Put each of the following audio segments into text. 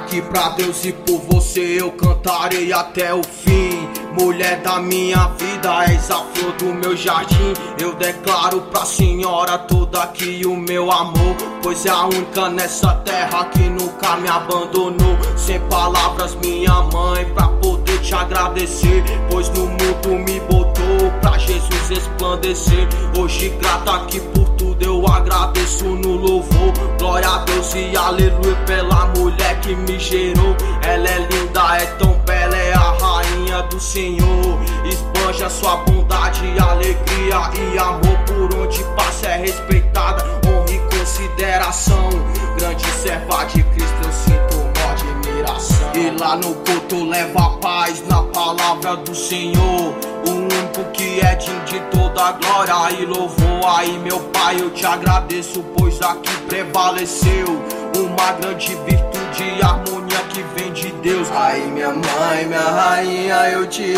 aqui pra Deus e por você eu cantarei até o fim. Mulher da minha vida, és a flor do meu jardim. Eu declaro pra senhora toda aqui o meu amor, pois é a única nessa terra que nunca me abandonou. Sem palavras minha mãe pra poder te agradecer, pois no mundo me botou pra Jesus resplandecer. Hoje grata aqui por tudo eu agradeço no louvor. Glória a Deus e aleluia pela mulher que me gerou. Ela é linda, é tão bela, é a rainha do Senhor. Espanja sua bondade, alegria e amor. Por onde passa é respeitada, honra e consideração. Grande serva de Cristo, eu sinto uma admiração. E lá no culto leva paz na palavra do Senhor, o único que é digno de toda glória e louvor. Aí meu Pai, eu te agradeço, pois aqui prevaleceu uma grande virtude e harmonia que vem de Deus. Aí minha mãe, minha rainha, eu te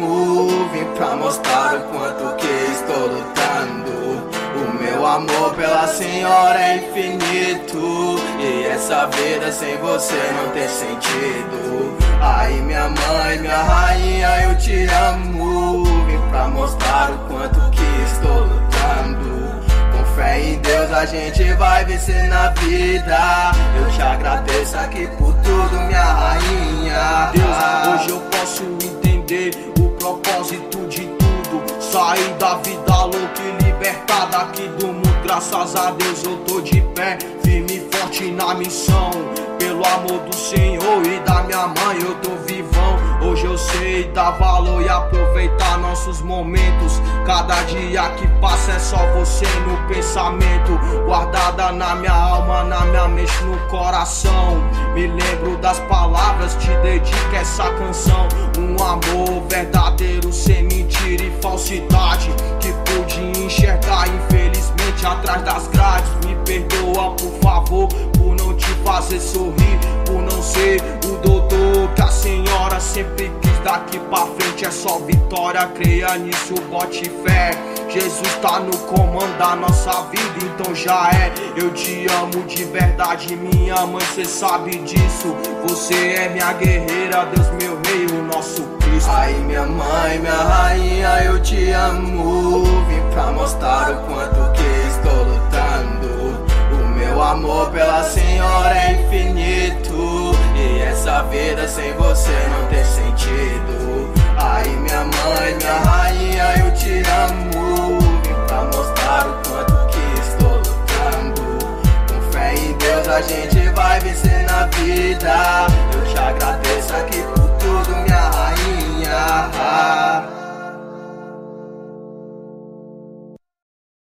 amo. Vim pra mostrar o quanto que estou lutando. O meu amor pela senhora é infinito, e essa vida sem você não tem sentido. Aí minha mãe, minha rainha, eu te amo. Vim pra mostrar o quanto que estou lutando. Com fé em Deus a gente vai vencer na vida. Eu te agradeço aqui por tudo, minha rainha. Deus, hoje eu posso entender o propósito de tudo. Sair da vida louca e libertar daqui do mundo. Graças a Deus eu tô de pé, firme e forte na missão. Pelo amor do Senhor e da minha mãe eu tô vivão. Hoje eu sei dar valor e aproveitar nossos momentos. Cada dia que passa é só você no pensamento, guardada na minha alma, na minha mente, no coração. Me lembro das palavras, te dedico essa canção. Um amor verdadeiro, sem mentira e falsidade, que pude enxergar infelizmente atrás das grades. Me perdoa por favor por não te fazer sorrir, por não ser o doutor que a senhora sempre quis. Daqui pra frente é só vitória, creia nisso, bote fé. Jesus tá no comando da nossa vida, então já é. Eu te amo de verdade, minha mãe, cê sabe disso. Você é minha guerreira, Deus meu rei, o nosso Cristo. Aí minha mãe, minha rainha, eu te amo. Vim pra mostrar o quanto que estou lutando. O meu amor pela senhora é infinito, e essa vida sem você não tem sentido. Aí minha mãe, minha rainha, eu te amo. Vim pra mostrar o quanto que estou lutando. Com fé em Deus a gente vai vencer na vida. Eu te agradeço aqui por tudo, minha rainha.